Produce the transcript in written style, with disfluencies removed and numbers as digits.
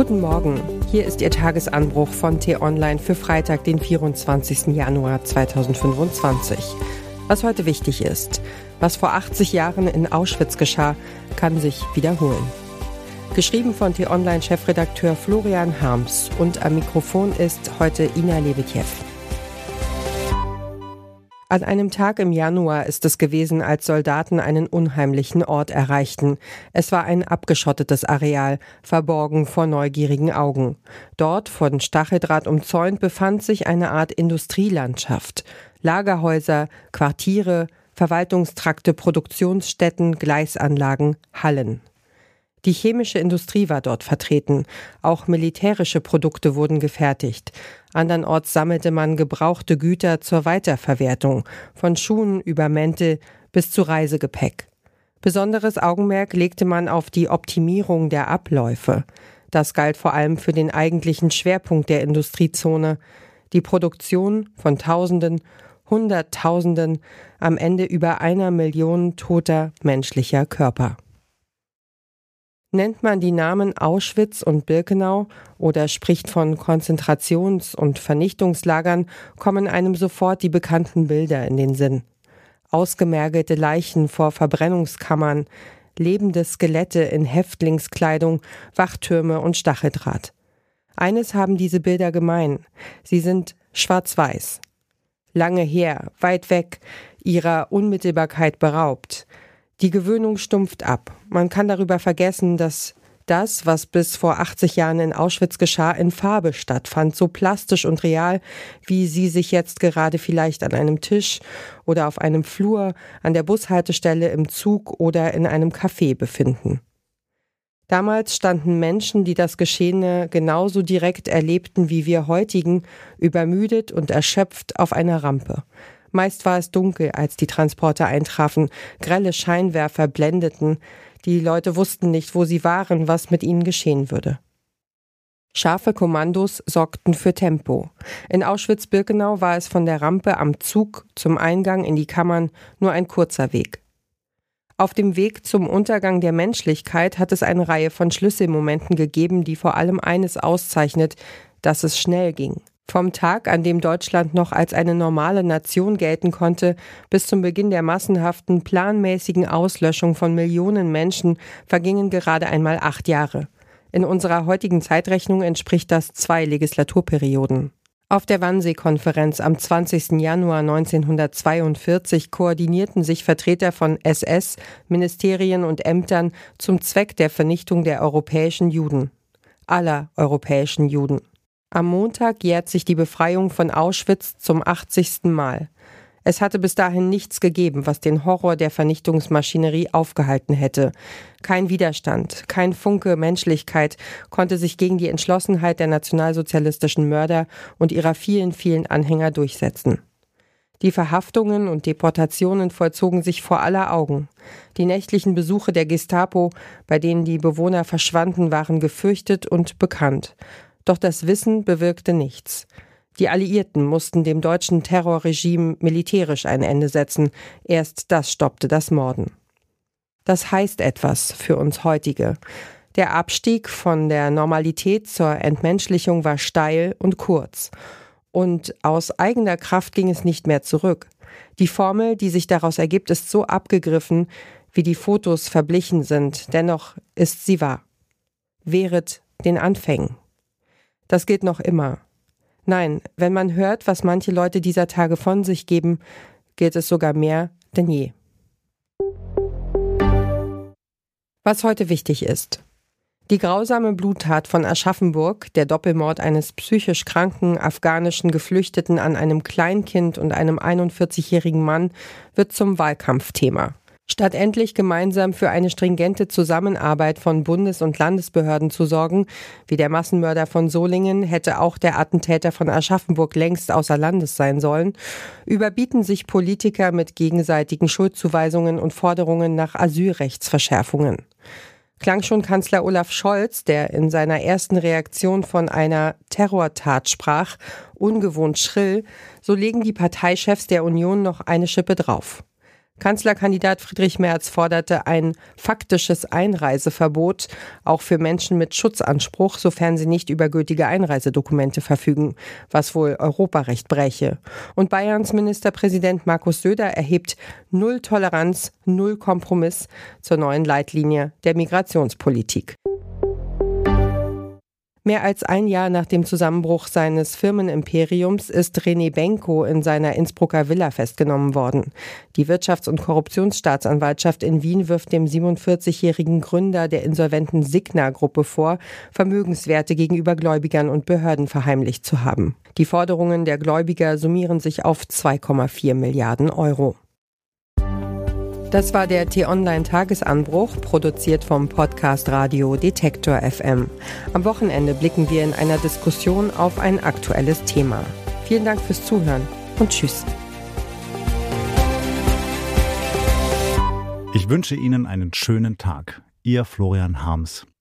Guten Morgen, hier ist Ihr Tagesanbruch von T-Online für Freitag, den 24. Januar 2025. Was heute wichtig ist: Was vor 80 Jahren in Auschwitz geschah, kann sich wiederholen. Geschrieben von T-Online-Chefredakteur Florian Harms, und am Mikrofon ist heute Ina Lebetjew. An einem Tag im Januar ist es gewesen, als Soldaten einen unheimlichen Ort erreichten. Es war ein abgeschottetes Areal, verborgen vor neugierigen Augen. Dort, von Stacheldraht umzäunt, befand sich eine Art Industrielandschaft. Lagerhäuser, Quartiere, Verwaltungstrakte, Produktionsstätten, Gleisanlagen, Hallen. Die chemische Industrie war dort vertreten. Auch militärische Produkte wurden gefertigt. Andernorts sammelte man gebrauchte Güter zur Weiterverwertung, von Schuhen über Mäntel bis zu Reisegepäck. Besonderes Augenmerk legte man auf die Optimierung der Abläufe. Das galt vor allem für den eigentlichen Schwerpunkt der Industriezone: die Produktion von Tausenden, Hunderttausenden, am Ende über 1 Million toter menschlicher Körper. Nennt man die Namen Auschwitz und Birkenau oder spricht von Konzentrations- und Vernichtungslagern, kommen einem sofort die bekannten Bilder in den Sinn. Ausgemergelte Leichen vor Verbrennungskammern, lebende Skelette in Häftlingskleidung, Wachtürme und Stacheldraht. Eines haben diese Bilder gemein: sie sind schwarz-weiß. Lange her, weit weg, ihrer Unmittelbarkeit beraubt. Die Gewöhnung stumpft ab. Man kann darüber vergessen, dass das, was bis vor 80 Jahren in Auschwitz geschah, in Farbe stattfand, so plastisch und real, wie sie sich jetzt gerade vielleicht an einem Tisch oder auf einem Flur, an der Bushaltestelle, im Zug oder in einem Café befinden. Damals standen Menschen, die das Geschehene genauso direkt erlebten wie wir heutigen, übermüdet und erschöpft auf einer Rampe. Meist war es dunkel, als die Transporter eintrafen. Grelle Scheinwerfer blendeten. Die Leute wussten nicht, wo sie waren, was mit ihnen geschehen würde. Scharfe Kommandos sorgten für Tempo. In Auschwitz-Birkenau war es von der Rampe am Zug zum Eingang in die Kammern nur ein kurzer Weg. Auf dem Weg zum Untergang der Menschlichkeit hat es eine Reihe von Schlüsselmomenten gegeben, die vor allem eines auszeichnet: dass es schnell ging. Vom Tag, an dem Deutschland noch als eine normale Nation gelten konnte, bis zum Beginn der massenhaften, planmäßigen Auslöschung von Millionen Menschen vergingen gerade einmal 8 Jahre. In unserer heutigen Zeitrechnung entspricht das 2 Legislaturperioden. Auf der Wannsee-Konferenz am 20. Januar 1942 koordinierten sich Vertreter von SS, Ministerien und Ämtern zum Zweck der Vernichtung der europäischen Juden. Aller europäischen Juden. Am Montag jährt sich die Befreiung von Auschwitz zum 80. Mal. Es hatte bis dahin nichts gegeben, was den Horror der Vernichtungsmaschinerie aufgehalten hätte. Kein Widerstand, kein Funke Menschlichkeit konnte sich gegen die Entschlossenheit der nationalsozialistischen Mörder und ihrer vielen, vielen Anhänger durchsetzen. Die Verhaftungen und Deportationen vollzogen sich vor aller Augen. Die nächtlichen Besuche der Gestapo, bei denen die Bewohner verschwanden, waren gefürchtet und bekannt. Doch das Wissen bewirkte nichts. Die Alliierten mussten dem deutschen Terrorregime militärisch ein Ende setzen. Erst das stoppte das Morden. Das heißt etwas für uns heutige. Der Abstieg von der Normalität zur Entmenschlichung war steil und kurz. Und aus eigener Kraft ging es nicht mehr zurück. Die Formel, die sich daraus ergibt, ist so abgegriffen, wie die Fotos verblichen sind. Dennoch ist sie wahr. Wehret den Anfängen. Das gilt noch immer. Nein, wenn man hört, was manche Leute dieser Tage von sich geben, gilt es sogar mehr denn je. Was heute wichtig ist: Die grausame Bluttat von Aschaffenburg, der Doppelmord eines psychisch kranken afghanischen Geflüchteten an einem Kleinkind und einem 41-jährigen Mann, wird zum Wahlkampfthema. Statt endlich gemeinsam für eine stringente Zusammenarbeit von Bundes- und Landesbehörden zu sorgen, wie der Massenmörder von Solingen, hätte auch der Attentäter von Aschaffenburg längst außer Landes sein sollen, überbieten sich Politiker mit gegenseitigen Schuldzuweisungen und Forderungen nach Asylrechtsverschärfungen. Klang schon Kanzler Olaf Scholz, der in seiner ersten Reaktion von einer Terrortat sprach, ungewohnt schrill, so legen die Parteichefs der Union noch eine Schippe drauf. Kanzlerkandidat Friedrich Merz forderte ein faktisches Einreiseverbot, auch für Menschen mit Schutzanspruch, sofern sie nicht über gültige Einreisedokumente verfügen, was wohl Europarecht bräche. Und Bayerns Ministerpräsident Markus Söder erhebt Null Toleranz, Null Kompromiss zur neuen Leitlinie der Migrationspolitik. Mehr als ein Jahr nach dem Zusammenbruch seines Firmenimperiums ist René Benko in seiner Innsbrucker Villa festgenommen worden. Die Wirtschafts- und Korruptionsstaatsanwaltschaft in Wien wirft dem 47-jährigen Gründer der insolventen Signa-Gruppe vor, Vermögenswerte gegenüber Gläubigern und Behörden verheimlicht zu haben. Die Forderungen der Gläubiger summieren sich auf 2,4 Milliarden Euro. Das war der T-Online-Tagesanbruch, produziert vom Podcast Radio Detektor FM. Am Wochenende blicken wir in einer Diskussion auf ein aktuelles Thema. Vielen Dank fürs Zuhören und tschüss. Ich wünsche Ihnen einen schönen Tag. Ihr Florian Harms.